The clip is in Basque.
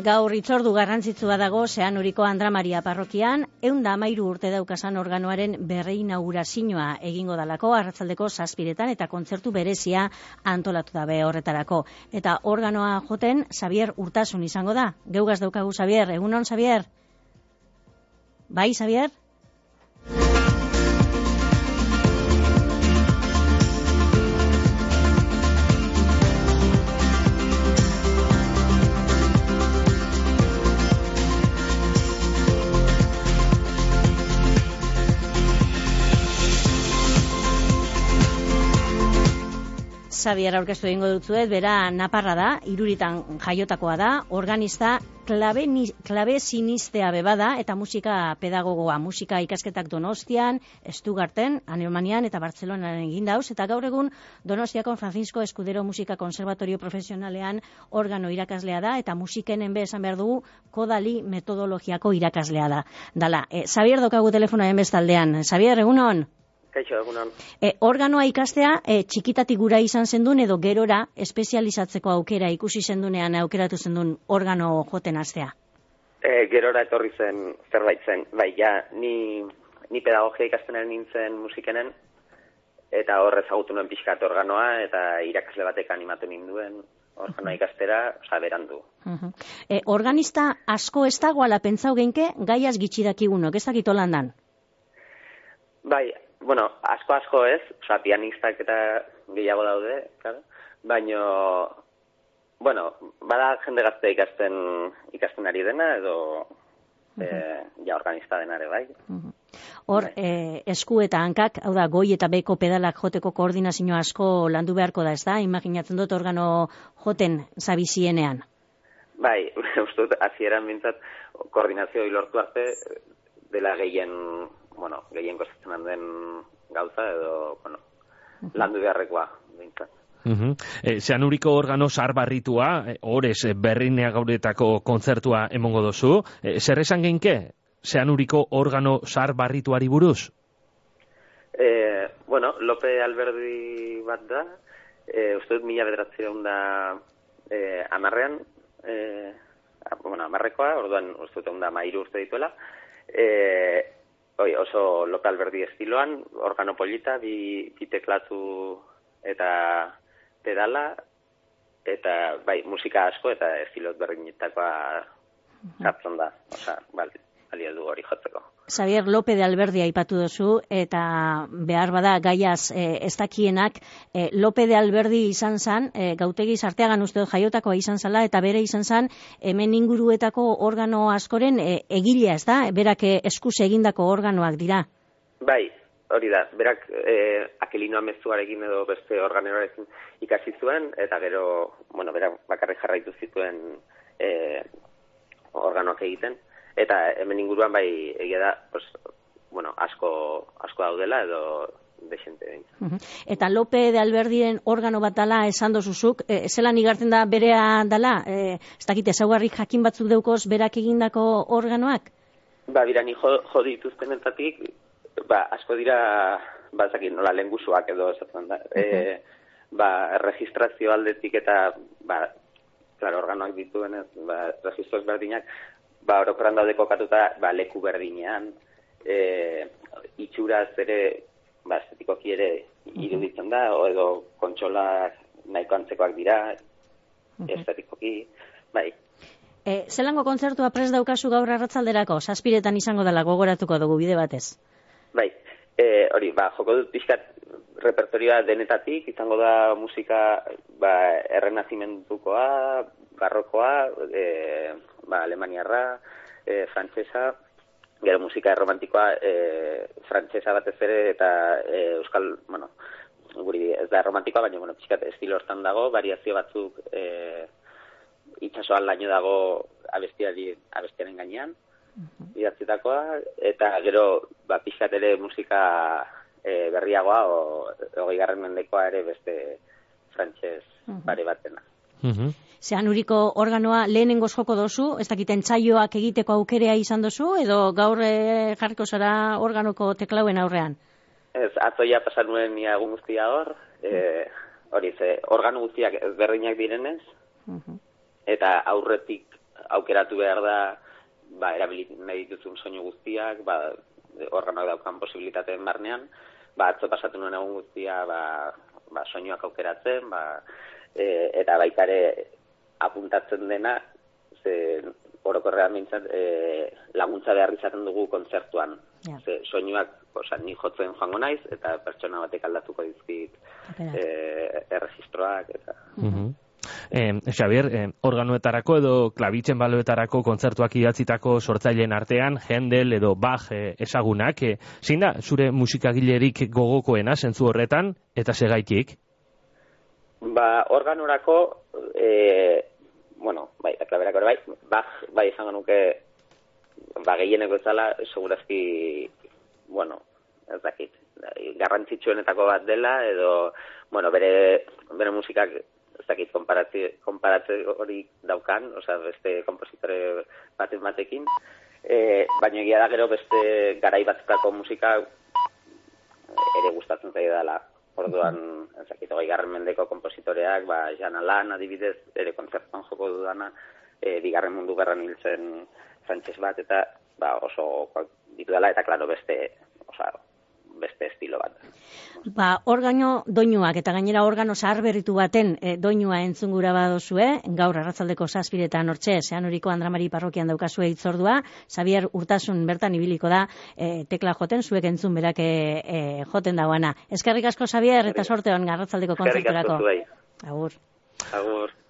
Gaur hitzordu garrantzitsua dago Zeanuriko Andra Maria parrokian, 113 urte daukasan organoaren berreinaugurazioa egingo dalako arratsaldeko 7etan eta kontzertu berezia antolatu dabe horretarako. Eta organoa joten Xabier Urtasun izango da. Geugaz daukagu Xabier, egunon Xabier? Bai, Xabier? Xabier aurkeztu egingo dutzuet, bera naparra da, Iruritan jaiotakoa da, organista, klabe sinistea bebada eta musika pedagogoa, musika ikasketak Donostian, Stuttgarten, Alemanian eta Bartzelonan egin dauz, eta gaur egun Donostiako Francisco Escudero Musika Konservatorio Profesionalean organo irakaslea da, eta musikenen esan behar dugu kodali metodologiako irakaslea da. Dala, Xabier dokagu telefonoaren bestaldean. Xabier, egunon? Kaixo, egunon. Organoa ikastea txikitatik gura izan zendun edo gerora espezializatzeko aukera ikusi zendunean aukeratu zendun organo joten hastea? Gerora etorri zen zerbait zen. Bai, ja, ni pedagogia ikastenaren nintzen musikenen, eta hor ezagutu nuen pixkat organoa, eta irakasle batek animatu ninduen organoa ikastera, berandu. Organista asko ez dagoala pentsau genke, gaiaz gitxi dakigunok, ez dakit holandan? Bai, bueno, asko ez, pianistak eta gehiago daude, claro. Baina, bueno, bada jende gazte ikasten ari dena, edo ja organista denare, bai. Hor, esku eta hankak, hau da, goi eta beko pedalak joteko koordinazio asko landu beharko da, ez da? Imaginatzen dut organo joten zabizienean. Bai, uste dut, hasieran bintzat, koordinazio lortu arte, dela gehien kostatzen den gauza edo, landu beharrekoa, bintzat. Zeanuriko organo zaharbarritua, orez berrinea gauretako kontzertua emongo dozu. Zer esan genke, Zeanuriko organo zaharbarrituari buruz? Lope Alberdi bat da, uste dut 1910 amarrekoa, orduan uste dut 13 urte dituela, oso Lope Alberdi estiloan, organo polita, bi teklatu eta pedala, eta bai, musika asko eta estilot berdinetakoa zartzen da. Balio du hori jotzeko. Xabier, Lope de Alberdi aipatu duzu, eta behar bada gaiaz ez dakienak, Lope de Alberdi izan zan, Gautegi Sarteagan uste jaiotakoa izan zala, eta bere izan zan, hemen inguruetako organo askoren egilea, ez da? Berak eskuz egindako organoak dira. Bai, hori da. Berak Akelino Amezuarekin edo beste organeroarekin ikasi zuen, eta gero, berak bakarrik jarraitu zituen organoak egiten. Eta hemen inguruan bai egia da, asko daudela edo desente behin. Eta Lope de Alberdiren organo bat dala esan dozuzuk, zelan igartzen da berea dala? Ez dakit, ezaugarri jakin batzuk deukoz berak egindako organoak? Bira, ni jo dituztenetatik, asko dira, zakin, nola lengusuak edo esatzen da. Registrazio aldetik eta, organoak dituenez, registro ezberdinak, orokorran daude kokatuta leku berdinean, itxuraz ere, estetikoki ere iruditzen da, edo kontsolak nahiko antzekoak dira, estetikoki, bai. Zelango kontzertua prest daukazu gaur arratsalderako? 7etan izango dela, gogoratuko dugu bide batez. Bai, hori, joko dut pixkat repertorioa denetatik, izango da musika errenazimentukoa, barrokoa, alemaniarra, frantsesa, gero musika erromantikoa, frantsesa batez ere, eta euskal, guri ez da erromantikoa, baina, pixkat estilo hortan dago, variazio batzuk itxasoan laino dago abestiaren gainean, idatzitakoa, eta gero, pixkat ere musika berriagoa, 20. mendekoa ere beste frantses pare batena. Zeanuriko organoa lehenengoz joko dozu, ez dakit entsaioak egiteko aukerea izan dozu, edo gaur jarriko zara organoko teklauen aurrean? Ez, atzoia pasan nuen egun guztia hor, organo guztiak berdinak direnez, eta aukeratu behar da, erabili nahi dituzun soinu guztiak, organoak daukan posibilitateen barnean, atzo pasatu nuen egun guztia, soinuak aukeratzen, eta baita ere apuntatzen dena, orokorrean mintzat, laguntza behar izaten dugu kontzertuan. Soinuak, ni jotzen joango naiz, eta pertsona batek aldatuko dizkit erregistroak, eta... Xabier, organoetarako edo klabitzen baloetarako kontzertuak idatzitako sortzaileen artean, Händel edo Bach ezagunak, zein da zure musikagilerik gogokoena zentzu horretan, eta segaitik? Organorako, klaberako ere Bach, izango nuke, gehieneko ezala, segurazki, ez dakit, garrantzitsuenetako bat dela, edo, bere musikak, ez dakit, konparatze hori daukan, beste kompositore batekin, baina egia da gero beste garai batzutako musika ere gustatzen zaio dela. Orduan, ez dakit, 20. mendeko kompositoreak, Jean Alain adibidez, ere kontzertuan joko dudana, Bigarren Mundu Gerran hil zen frantses bat, eta oso ditu dela, eta klaro beste estilo bat. Organo doinuak eta gainera organo zaharberritu baten doinua entzungura badozue, gaur arratsaldeko 7:00 hortxe, Zeanuriko Andramari parrokian daukazue hitzordua, Xabier Urtasun bertan ibiliko da tekla joten, zuek entzun berak joten dagoana. Eskerrik asko, Xabier, eta sorte on arratsaldeko kontzerturako. Eskerrik asko zuei. Agur. Agur.